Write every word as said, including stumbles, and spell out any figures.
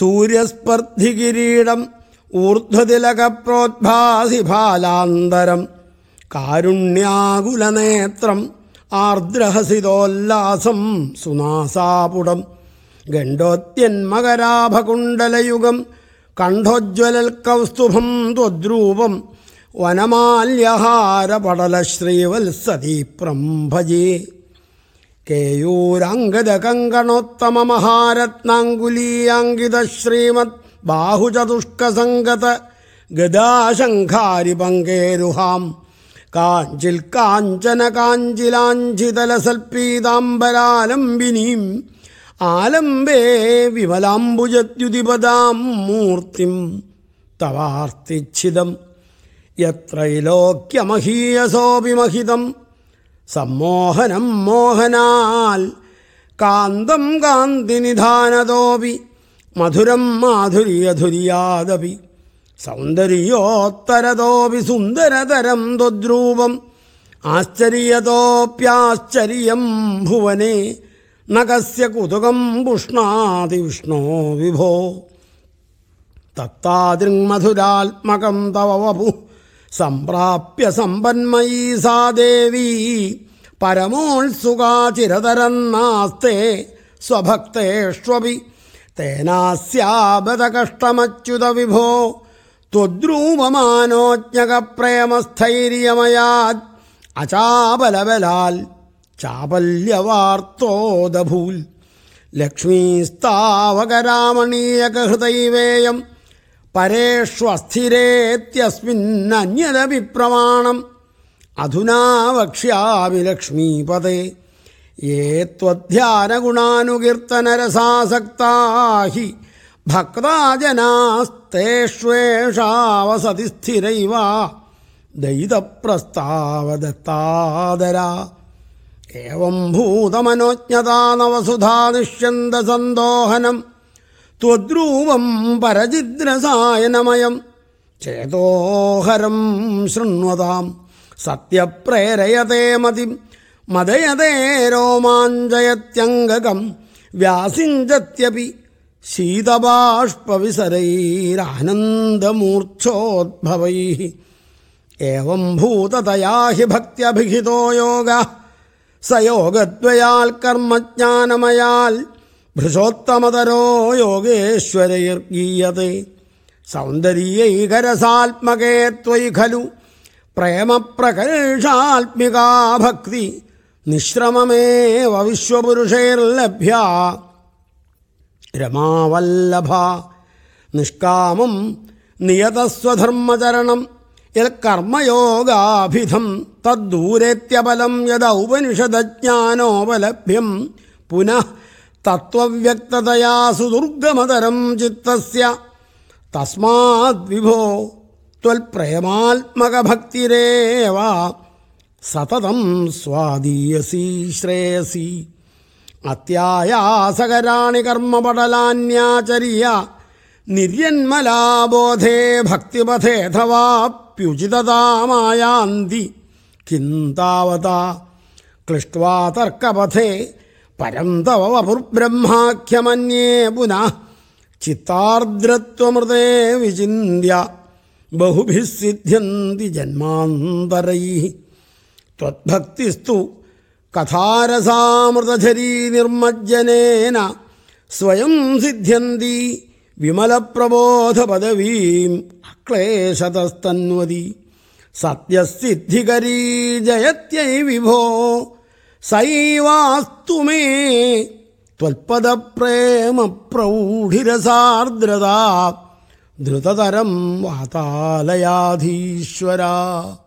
സൂര്യസ്പർദ്ധികിരീടം ഊർധ്വതിലകപ്രോദ്ഭാസി ഫാലാന്തരം കാരുണ്യാകുലനേത്രം ആർദ്രഹസിതോല്ലാസം സുനാസാപുടം ഗണ്ഡോത്യന്മകരാഭകുണ്ടലയുഗം കണ്ഠോജ്വലൽ കൗസ്തുഭം ത്വദ്രൂപം വനമാല്യഹാരപടലശ്രീവത്സദീപ്രം ഭജേ. കേയൂരാംഗദകങ്കണോത്തമമഹാരത്നാങ്കുലീയാങ്കിത ശ്രീമദ് ബാഹുചതുഷ്കസംഗത ഗദാശങ്കാരി പങ്കേരുഹാം കാഞ്ചിൽ കാഞ്ചന കാഞ്ചിലാഞ്ചിതലസൽപീതാംബരാലംബിനീം ആലംബേ വിമലാംബുജദ്യുതിപദാം മൂർത്തിം തവാർത്തിച്ഛിതം യത്രൈലോക്യമഹീയസോപിമഹിതം സമ്മോഹനം മോഹനാൽ കാന്തം കാന്തിനിധാനതോപി മധുരം മാധുര്യധുര്യാദപി സൗന്ദര്യോത്തരതോപി സുന്ദരതരം ത്വദ്രൂപം ആശ്ചര്യതോപ്യാശ്ചര്യം ഭുവനെ ന കസ്യ കുതുകം പുഷ്ണാതി വിഷ്ണോ വിഭോ. തത്താദൃങ്മധുരാത്മകം തവ വപു സംപ്രാപ്യ സമ്പന്മയീ സാ ദേവീ പരമോത്സുകാ ചിരതരം നാസ്തേ സ്വഭക്തേഷ്വപി തേനാസ്യാബത കഷ്ടമച്യുത വിഭോ. ത്വദ്രൂപമാനോജ്ഞകപ്രേമസ്ഥൈര്യമയാത് അചാപലബലാൽ ചാപല്യവാർത്തോദഭൂൽ. ലക്ഷ്മീസ്താവകരാമണീയകഹൃദൈവേയം പരേഷ്വസ്ഥിരേത്യസ്മിന്നന്യദപി പ്രമാണം. അധുനാ വക്ഷ്യാമി ലക്ഷ്മീപദേ യേ ത്വധ്യാനഗുണാനുകീർത്തനരസാസക്താ ഹി ഭക്താജനാസ്തേഷ്വേഷാവസതി സ്ഥിരൈവ ദയിതപ്രസ്താവദത്താദരാ. ഏവം ഭൂതമനോജ്ഞതാ നവസുധാ നിഷ്യന്തസന്തോഹനം ത്വദ്രൂപം പരജിദ്രസായനമയം ചേതോഹരം ശൃണ്വതാം സത്യപ്രേരയതേ മതിം മദയതേ രോമാഞ്ചയത്യംഗകം വ്യാസിഞ്ചത്യപി ശീതബാഷ്പവിസരൈരാനന്ദമൂർച്ഛോദ്ഭവൈഃ. ഏവം ഭൂതതയാ ഹി ഭക്ത്യഭിഹിതോ യോഗഃ സയോഗദ്വയാൽ കർമ്മജ്ഞാനമയാൽ ഭൃശോത്തമതരോ യോഗേശ്വരൈർഗീയത്തെ. സൗന്ദര്യൈകരസാത്മകേ ത്വയി ഖലു പ്രേമപ്രകർഷാത്മികാ ഭക്തി നിശ്രമമേവ വിശ്വപുരുഷൈർലഭ്യ രമാവല്ലഭ. നിഷ്കാമം നിയതസ്വധർമ്മചരണം യൽ കർമ്മയോഗാഭിധം തദ്ദൂരേത്യബലം യദൗപനിഷദജ്ഞാനോപലഭ്യം പുനഃ തത്വവ്യക്തതയാ സുദുർഗമതരം ചിത്തസ്യ. തസ്മാദ് വിഭോ ത്വൽപ്രേമാത്മകഭക്തിരേവ സതതം സ്വാദീയസി ശ്രേയസി. അത്യായാസകരാണി കർമ്മപടലാന്യാചര്യ നിര്യന്മലാബോധേ ഭക്തിപഥേഥവാപ്യുചിതതാമായാന്തി. കിം താവതാ ക്ലിഷ്ട്വാ തർക്കപഥേ പരം തവ വപുർബ്രഹ്മാഖ്യമന്യേ പുനഃ ചിത്താർദ്രത്വമൃതേ വിചിന്യ ബഹുഭിഃ സിദ്ധ്യന്തി ജന്മാന്തരൈഃ. ത്വദ്ഭക്തിസ്തു കഥാരസാമൃതധരീ നിർമ്മജ്ജനേന സ്വയം സിദ്ധ്യന്തി വിമലപ്രബോധപദവീം അക്ലേശതസ്തന്വതി. സത്യസിദ്ധികരീ ജയത്यै വിഭോ സൈവാസ്തു മേ ത്വൽപദപ്രേമപ്രൗഢിരസാർദ്രതാ ധൃതതരം വാതാലയാധീശ്വര.